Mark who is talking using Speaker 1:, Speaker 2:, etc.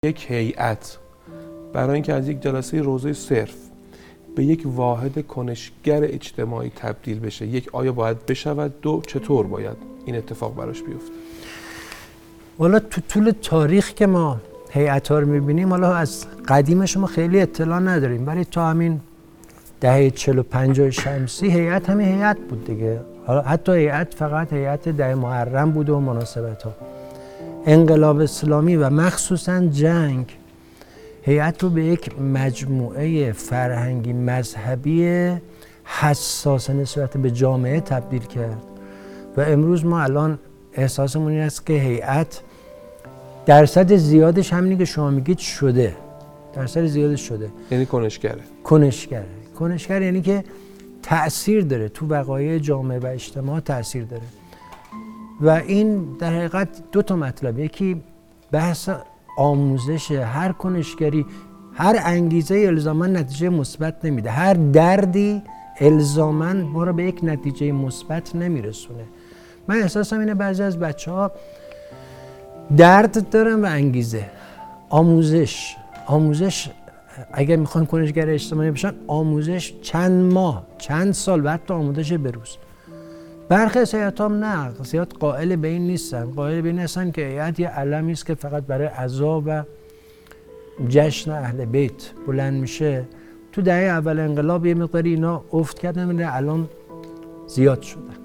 Speaker 1: یک هیئت برای اینکه از یک جلسه روزه صرف به یک واحد کنشگر اجتماعی تبدیل بشه، یک آیا باید بشود، دو چطور باید این اتفاق براش بیفته؟
Speaker 2: والا تو طول تاریخ که ما هیئت‌ها رو می‌بینیم، حالا از قدیمش ما خیلی اطلاع نداریم، ولی تا همین دهه 40-50 شمسی هیئت همین هیئت بود دیگه. حالا حتی هیئت فقط هیئت 10 محرم بود و مناسبت‌ها. انقلاب اسلامی و مخصوصاً جنگ هیئت رو به یک مجموعه فرهنگی مذهبی حساس نسبت به جامعه تبدیل کرد و امروز ما الان احساسمون این است که هیئت درصد زیادش همینی که شما میگید شده، درصد زیادش شده،
Speaker 1: یعنی
Speaker 2: کنشگر یعنی که تأثیر داره تو وقایع جامعه و اجتماع، تأثیر داره. و این در حقیقت دو تا مطلب، یکی بحث آموزش. هر کنشگری، هر انگیزه الزاما نتیجه مثبت نمیده، هر دردی الزاما ما رو به یک نتیجه مثبت نمیرسونه. من احساسم اینه بعضی از بچه‌ها درد دارن و انگیزه. آموزش اگر میخوان کنشگر اجتماعی بشن، آموزش چند ماه، چند سال بعد تا آموزش بروز. برخی از هیئت‌ها نه، زیاد قائل به این نیستن، قائل به این هستن که هیئت یه علمی است که فقط برای عزا و جشن اهل بیت بلند میشه. تو دهه اول انقلاب یه مقداری اینا افت کردن، الان زیاد شدن.